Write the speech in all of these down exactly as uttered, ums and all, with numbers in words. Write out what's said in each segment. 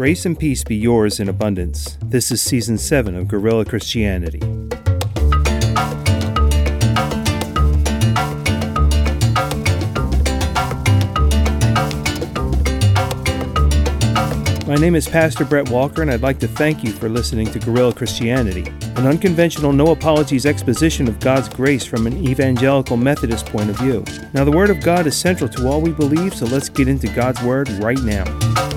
Grace and peace be yours in abundance. This is Season seven of Guerrilla Christianity. My name is Pastor Brett Walker, and I'd like to thank you for listening to Guerrilla Christianity, an unconventional, no-apologies exposition of God's grace from an evangelical Methodist point of view. Now, the Word of God is central to all we believe, so let's get into God's Word right now.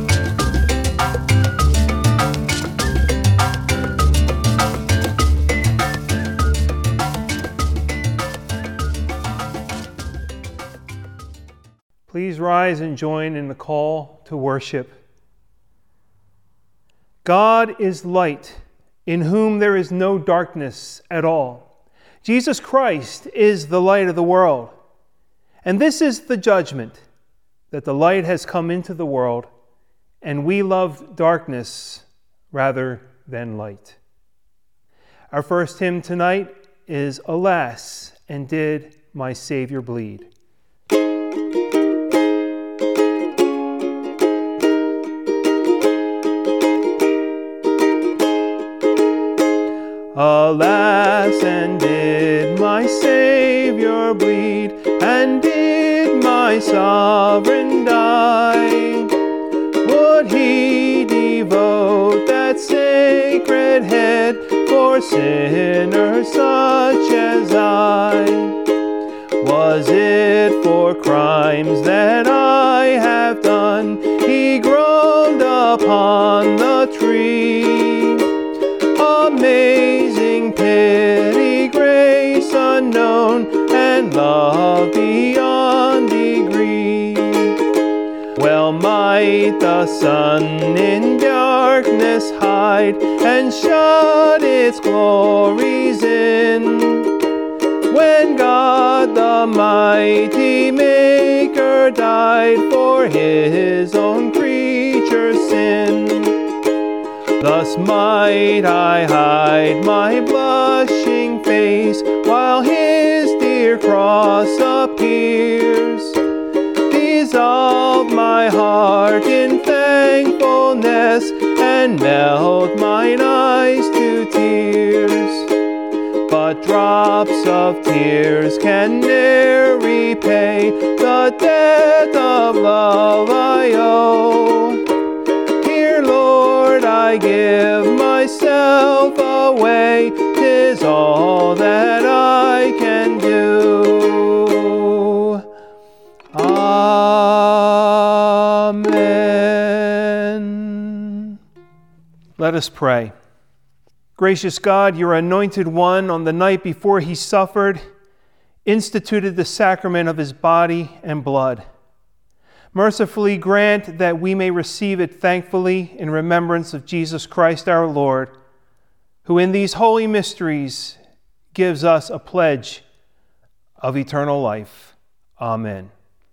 Please rise and join in the call to worship. God is light, in whom there is no darkness at all. Jesus Christ is the light of the world. And this is the judgment, that the light has come into the world, and we love darkness rather than light. Our first hymn tonight is Alas, and Did My Savior Bleed? Alas, and did my Savior bleed, and did my Sovereign die? Would he devote that sacred head for sinners such as I? Was it for crimes that I have done he groaned upon the tree? Amazing pity, grace unknown, and love beyond degree. Well might the sun in darkness hide and shut its glories in, when God the mighty Maker died for his own creature's sin. Thus might I hide my blushing face while his dear cross appears. Dissolve my heart in thankfulness and melt mine eyes to tears. But drops of tears can ne'er repay the debt of love I owe. Here, Lord, I give myself away, 'tis all that I can do. Amen. Let us pray. Gracious God, your anointed one, on the night before he suffered, instituted the sacrament of his body and blood. Mercifully grant that we may receive it thankfully in remembrance of Jesus Christ our Lord, who in these holy mysteries gives us a pledge of eternal life. Amen.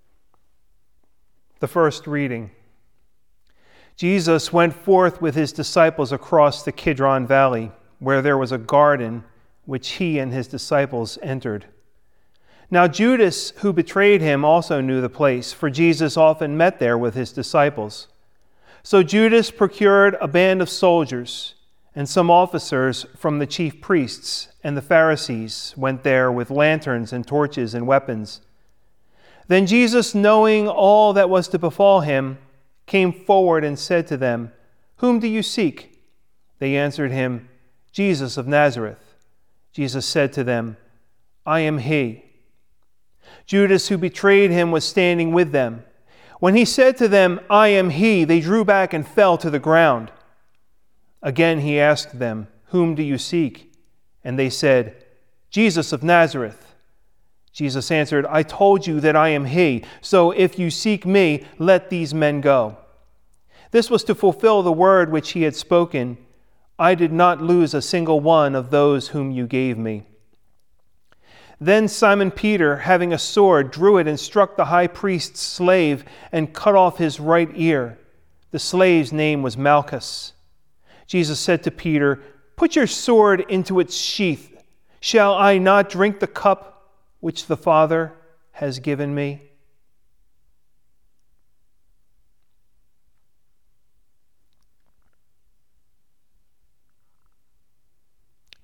The first reading. Jesus went forth with his disciples across the Kidron Valley, where there was a garden which he and his disciples entered. Now Judas, who betrayed him, also knew the place, for Jesus often met there with his disciples. So Judas procured a band of soldiers, and some officers from the chief priests and the Pharisees went there with lanterns and torches and weapons. Then Jesus, knowing all that was to befall him, came forward and said to them, "Whom do you seek?" They answered him, "Jesus of Nazareth." Jesus said to them, "I am he." Judas, who betrayed him, was standing with them. When he said to them, "I am he," they drew back and fell to the ground. Again he asked them, "Whom do you seek?" And they said, "Jesus of Nazareth." Jesus answered, "I told you that I am he. So if you seek me, let these men go." This was to fulfill the word which he had spoken, "I did not lose a single one of those whom you gave me." Then Simon Peter, having a sword, drew it and struck the high priest's slave and cut off his right ear. The slave's name was Malchus. Jesus said to Peter, "Put your sword into its sheath. Shall I not drink the cup which the Father has given me?"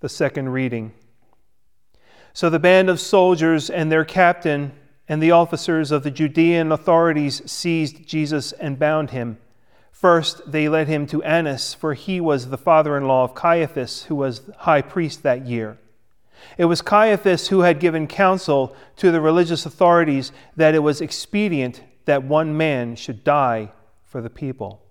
The second reading. So the band of soldiers and their captain and the officers of the Judean authorities seized Jesus and bound him. First, they led him to Annas, for he was the father-in-law of Caiaphas, who was high priest that year. It was Caiaphas who had given counsel to the religious authorities that it was expedient that one man should die for the people.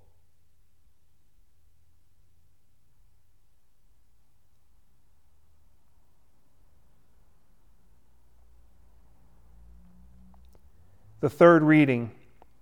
The third reading.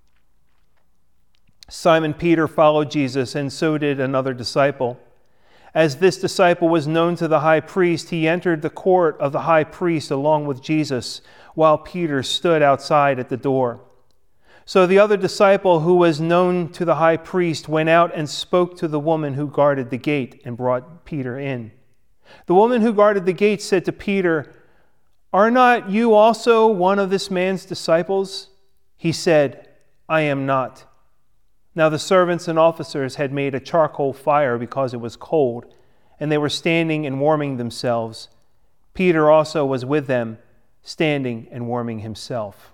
Simon Peter followed Jesus, and so did another disciple. As this disciple was known to the high priest, he entered the court of the high priest along with Jesus, while Peter stood outside at the door. So the other disciple, who was known to the high priest, went out and spoke to the woman who guarded the gate and brought Peter in. The woman who guarded the gate said to Peter, "Are not you also one of this man's disciples?" He said, "I am not." Now the servants and officers had made a charcoal fire because it was cold, and they were standing and warming themselves. Peter also was with them, standing and warming himself.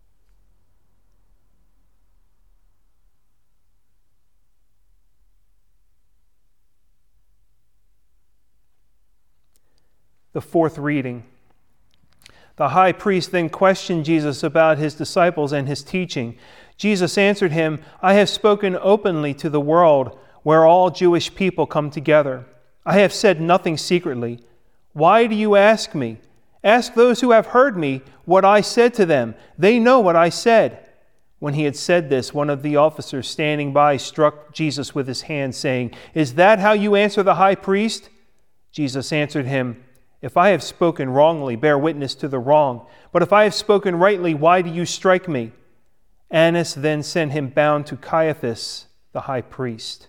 The fourth reading. The high priest then questioned Jesus about his disciples and his teaching. Jesus answered him, "I have spoken openly to the world where all Jewish people come together. I have said nothing secretly. Why do you ask me? Ask those who have heard me what I said to them. They know what I said." When he had said this, one of the officers standing by struck Jesus with his hand, saying, "Is that how you answer the high priest?" Jesus answered him, "If I have spoken wrongly, bear witness to the wrong. But if I have spoken rightly, why do you strike me?" Annas then sent him bound to Caiaphas, the high priest.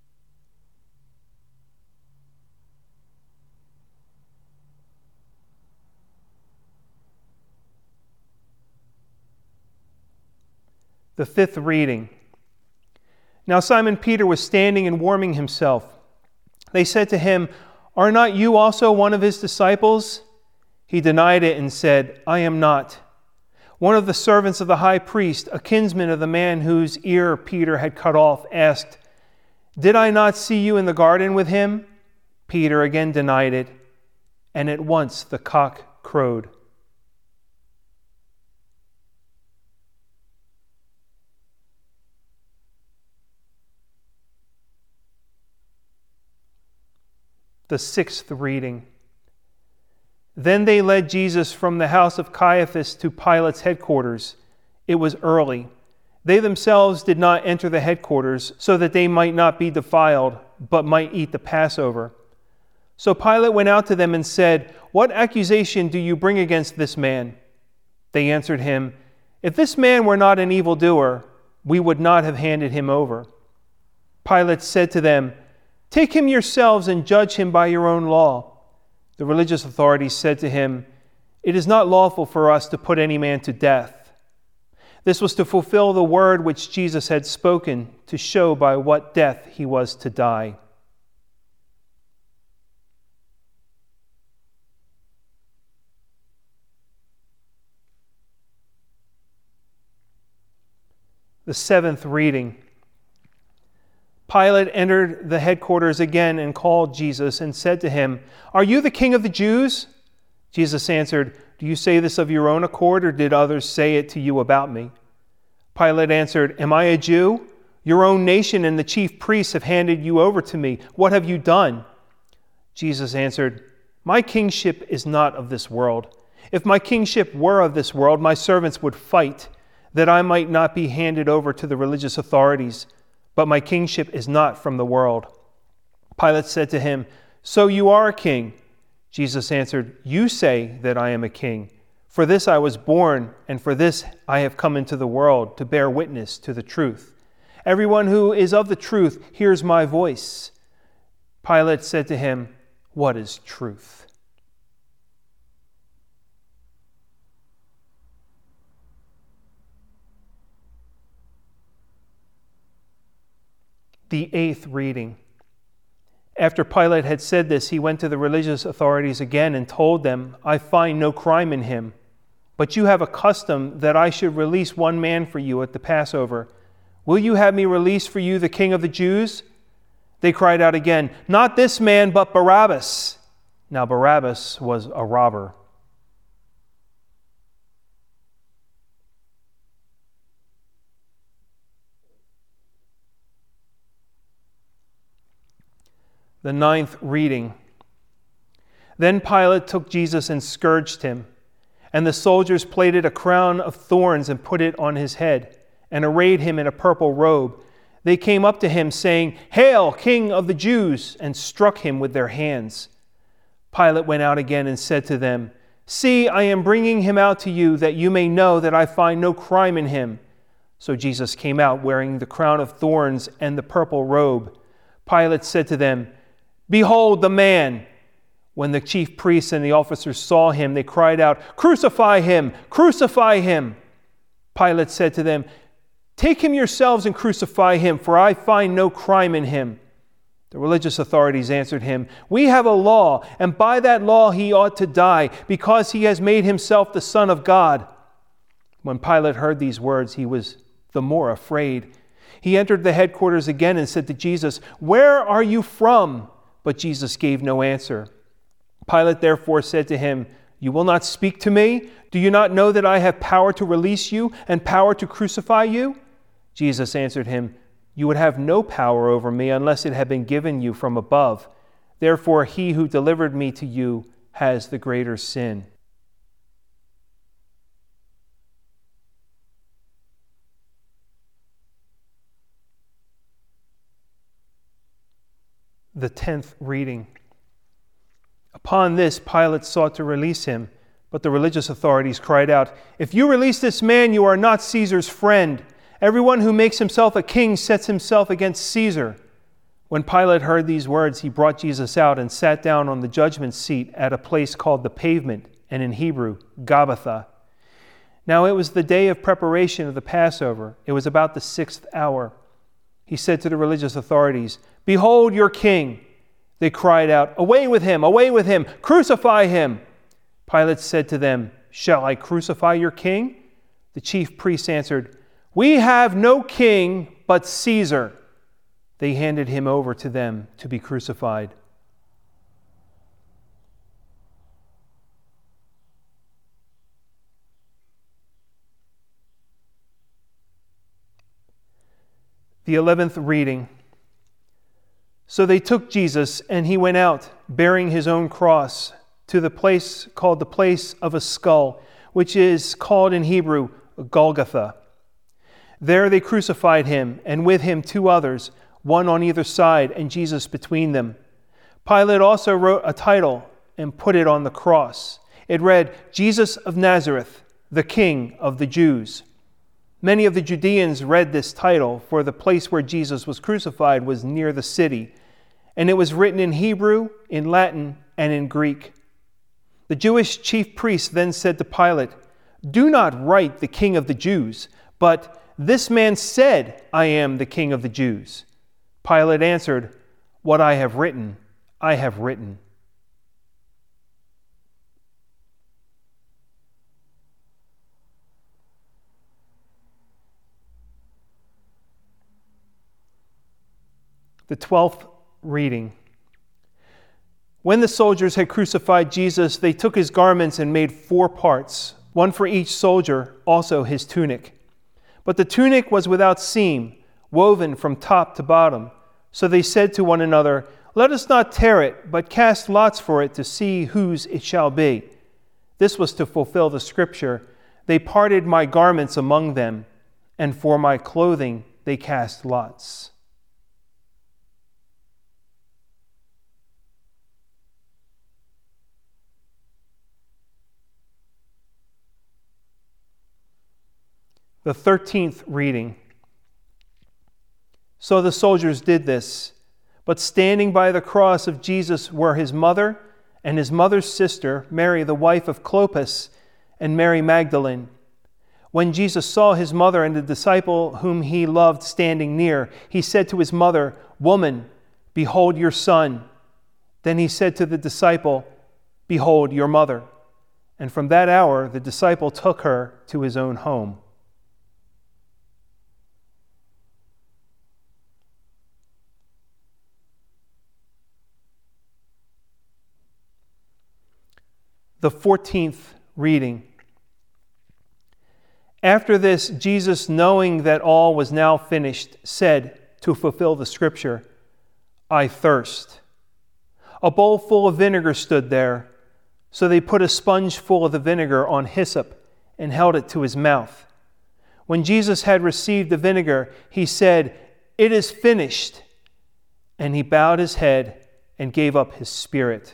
The fifth reading. Now Simon Peter was standing and warming himself. They said to him, "Are not you also one of his disciples?" He denied it and said, "I am not." One of the servants of the high priest, a kinsman of the man whose ear Peter had cut off, asked, "Did I not see you in the garden with him?" Peter again denied it, and at once the cock crowed. The sixth reading. Then they led Jesus from the house of Caiaphas to Pilate's headquarters. It was early. They themselves did not enter the headquarters, so that they might not be defiled, but might eat the Passover. So Pilate went out to them and said, "What accusation do you bring against this man?" They answered him, "If this man were not an evildoer, we would not have handed him over." Pilate said to them, "Take him yourselves and judge him by your own law." The religious authorities said to him, "It is not lawful for us to put any man to death." This was to fulfill the word which Jesus had spoken, to show by what death he was to die. The seventh reading. Pilate entered the headquarters again and called Jesus and said to him, "Are you the king of the Jews?" Jesus answered, "Do you say this of your own accord, or did others say it to you about me?" Pilate answered, "Am I a Jew? Your own nation and the chief priests have handed you over to me. What have you done?" Jesus answered, "My kingship is not of this world. If my kingship were of this world, my servants would fight, that I might not be handed over to the religious authorities. But my kingship is not from the world." Pilate said to him, "So you are a king?" Jesus answered, "You say that I am a king. For this I was born, and for this I have come into the world, to bear witness to the truth. Everyone who is of the truth hears my voice." Pilate said to him, "What is truth?" The eighth reading. After Pilate had said this, he went to the religious authorities again and told them, "I find no crime in him. But you have a custom that I should release one man for you at the Passover. Will you have me release for you the King of the Jews?" They cried out again, "Not this man, but Barabbas." Now Barabbas was a robber. The ninth reading. Then Pilate took Jesus and scourged him. And the soldiers plaited a crown of thorns and put it on his head, and arrayed him in a purple robe. They came up to him, saying, "Hail, King of the Jews!" and struck him with their hands. Pilate went out again and said to them, "See, I am bringing him out to you, that you may know that I find no crime in him." So Jesus came out wearing the crown of thorns and the purple robe. Pilate said to them, "Behold the man!" When the chief priests and the officers saw him, they cried out, "Crucify him! Crucify him!" Pilate said to them, "Take him yourselves and crucify him, for I find no crime in him." The religious authorities answered him, "We have a law, and by that law he ought to die, because he has made himself the Son of God." When Pilate heard these words, he was the more afraid. He entered the headquarters again and said to Jesus, "Where are you from?" But Jesus gave no answer. Pilate therefore said to him, "You will not speak to me? Do you not know that I have power to release you and power to crucify you?" Jesus answered him, "You would have no power over me unless it had been given you from above. Therefore he who delivered me to you has the greater sin." The tenth reading. Upon this, Pilate sought to release him, but the religious authorities cried out, "If you release this man, you are not Caesar's friend. Everyone who makes himself a king sets himself against Caesar." When Pilate heard these words, he brought Jesus out and sat down on the judgment seat at a place called the Pavement, and in Hebrew, Gabbatha. Now it was the day of preparation of the Passover. It was about the sixth hour. He said to the religious authorities, "Behold your king." They cried out, "Away with him! Away with him! Crucify him!" Pilate said to them, "Shall I crucify your king?" The chief priests answered, "We have no king but Caesar." They handed him over to them to be crucified. The eleventh reading. So they took Jesus, and he went out, bearing his own cross, to the place called the place of a skull, which is called in Hebrew Golgotha. There they crucified him, and with him two others, one on either side, and Jesus between them. Pilate also wrote a title and put it on the cross. It read, "Jesus of Nazareth, the King of the Jews." Many of the Judeans read this title, for the place where Jesus was crucified was near the city, and it was written in Hebrew, in Latin, and in Greek. The Jewish chief priests then said to Pilate, "Do not write the King of the Jews, but this man said, 'I am the King of the Jews.'" Pilate answered, "What I have written, I have written." The twelfth reading. When the soldiers had crucified Jesus, they took his garments and made four parts, one for each soldier, also his tunic. But the tunic was without seam, woven from top to bottom. So they said to one another, "Let us not tear it, but cast lots for it to see whose it shall be." This was to fulfill the scripture, "They parted my garments among them, and for my clothing they cast lots." The thirteenth reading. So the soldiers did this, but standing by the cross of Jesus were his mother and his mother's sister, Mary, the wife of Clopas, and Mary Magdalene. When Jesus saw his mother and the disciple whom he loved standing near, he said to his mother, "Woman, Behold your son. Then he said to the disciple, Behold your mother. And from that hour the disciple took her to his own home. The fourteenth reading. After this, Jesus, knowing that all was now finished, said, to fulfill the scripture, I thirst. A bowl full of vinegar stood there, so they put a sponge full of the vinegar on hyssop and held it to his mouth. When Jesus had received the vinegar, he said, It is finished. And he bowed his head and gave up his spirit.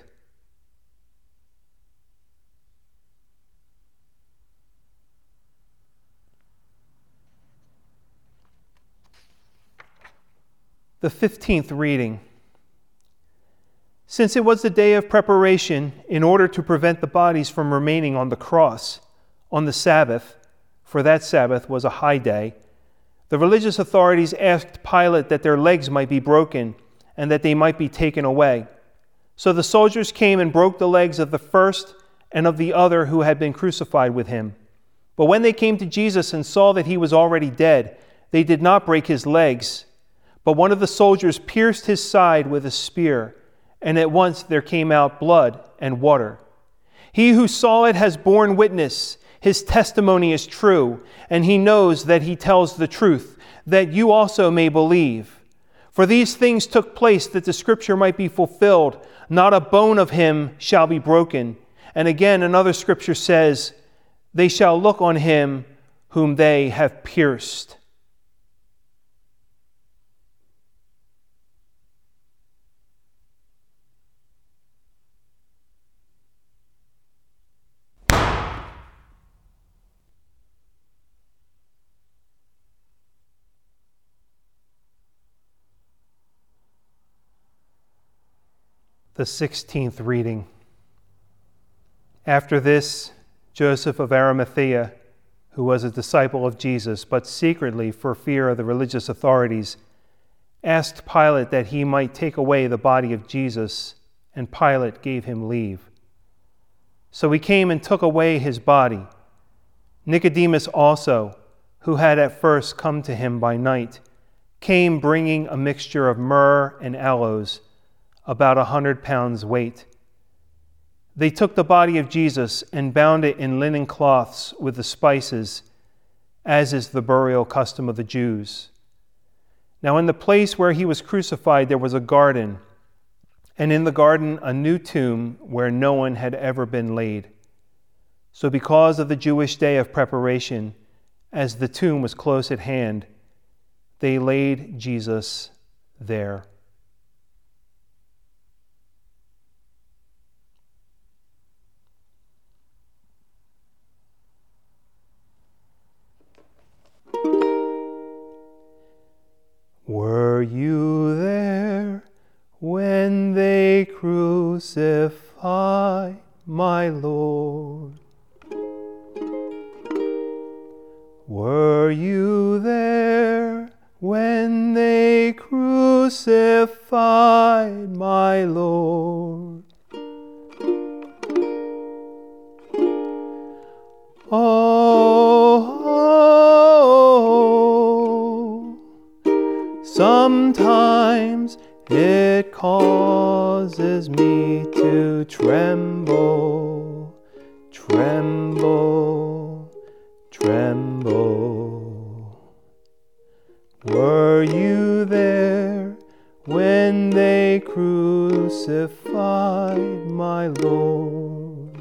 The fifteenth reading. Since it was the day of preparation, in order to prevent the bodies from remaining on the cross on the Sabbath, for that Sabbath was a high day, the religious authorities asked Pilate that their legs might be broken and that they might be taken away. So the soldiers came and broke the legs of the first and of the other who had been crucified with him. But when they came to Jesus and saw that he was already dead, they did not break his legs. But one of the soldiers pierced his side with a spear, and at once there came out blood and water. He who saw it has borne witness. His testimony is true, and he knows that he tells the truth, that you also may believe. For these things took place that the scripture might be fulfilled. Not a bone of him shall be broken. And again, another scripture says, They shall look on him whom they have pierced. The sixteenth reading. After this, Joseph of Arimathea, who was a disciple of Jesus, but secretly for fear of the religious authorities, asked Pilate that he might take away the body of Jesus, and Pilate gave him leave. So he came and took away his body. Nicodemus also, who had at first come to him by night, came bringing a mixture of myrrh and aloes, about a hundred pounds weight. They took the body of Jesus and bound it in linen cloths with the spices, as is the burial custom of the Jews. Now in the place where he was crucified there was a garden, and in the garden a new tomb where no one had ever been laid. So because of the Jewish day of preparation, as the tomb was close at hand, they laid Jesus there. Were you there when they crucified my Lord? Were you there when they crucified my Lord? Oh, sometimes it causes me to tremble, tremble, tremble. Were you there when they crucified my Lord?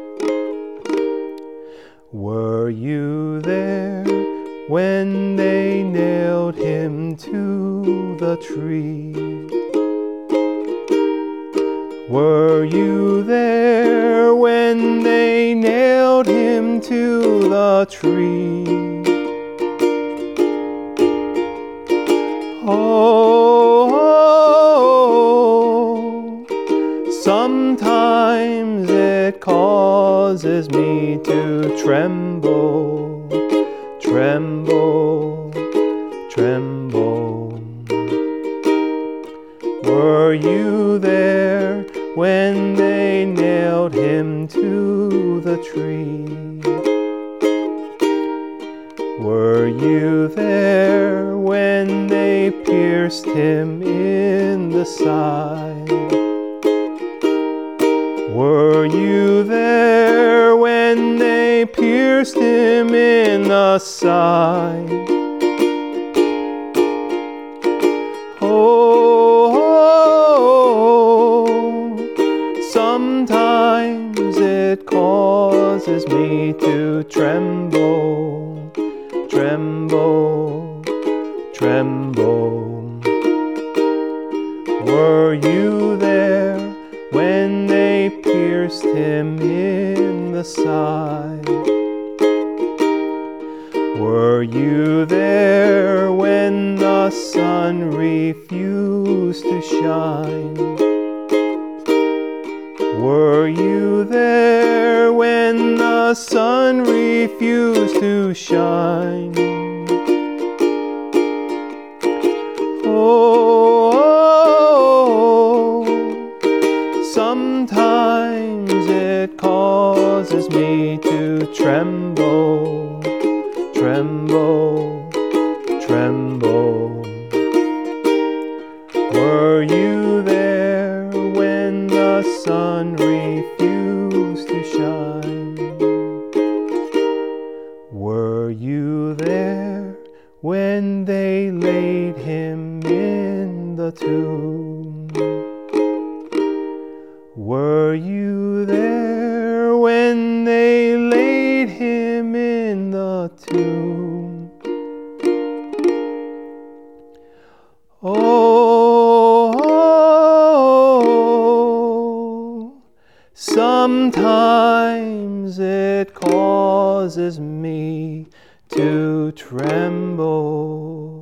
Were you there when they nailed him to the tree? Were you there when they nailed him to the tree? Oh, sometimes it causes me to tremble, tremble, tremble. Were Were you there when they nailed him to the tree? Were you there when they pierced him in the side? Were you there when they pierced him in the side? Sometimes it causes me to tremble, tremble, tremble. Were you there when they pierced him in the side? Were you there when the sun refused to shine? Were you there when the sun refused to shine? Oh, sometimes it causes me to tremble, tremble, tremble. Were you there when the sun refused to shine? Were you there when they laid him in the tomb? Were you there when they laid him in the tomb? Oh, sometimes it causes me to tremble,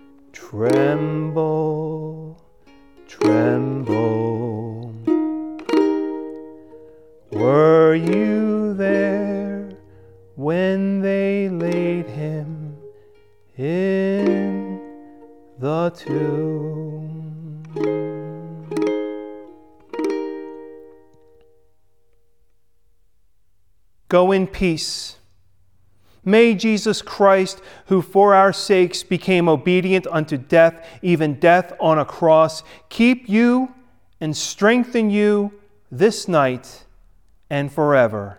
tremble, tremble. Were you there when they laid him in the tomb? Go in peace. May Jesus Christ, who for our sakes became obedient unto death, even death on a cross, keep you and strengthen you this night and forever.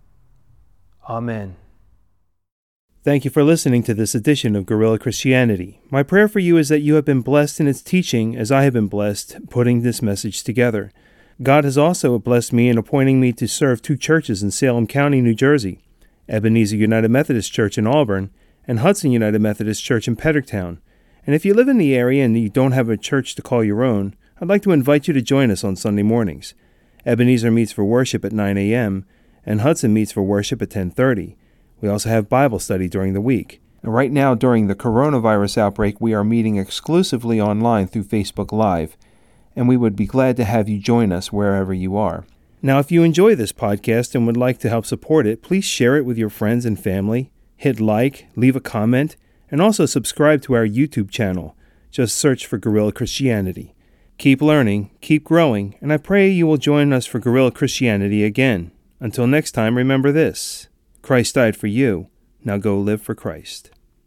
Amen. Thank you for listening to this edition of Guerrilla Christianity. My prayer for you is that you have been blessed in its teaching as I have been blessed putting this message together. God has also blessed me in appointing me to serve two churches in Salem County, New Jersey, Ebenezer United Methodist Church in Auburn and Hudson United Methodist Church in Pedricktown. And if you live in the area and you don't have a church to call your own, I'd like to invite you to join us on Sunday mornings. Ebenezer meets for worship at nine a.m., and Hudson meets for worship at ten thirty. We also have Bible study during the week. And right now, during the coronavirus outbreak, we are meeting exclusively online through Facebook Live, and we would be glad to have you join us wherever you are. Now, if you enjoy this podcast and would like to help support it, please share it with your friends and family, hit like, leave a comment, and also subscribe to our YouTube channel. Just search for Guerrilla Christianity. Keep learning, keep growing, and I pray you will join us for Guerrilla Christianity again. Until next time, remember this: Christ died for you. Now go live for Christ.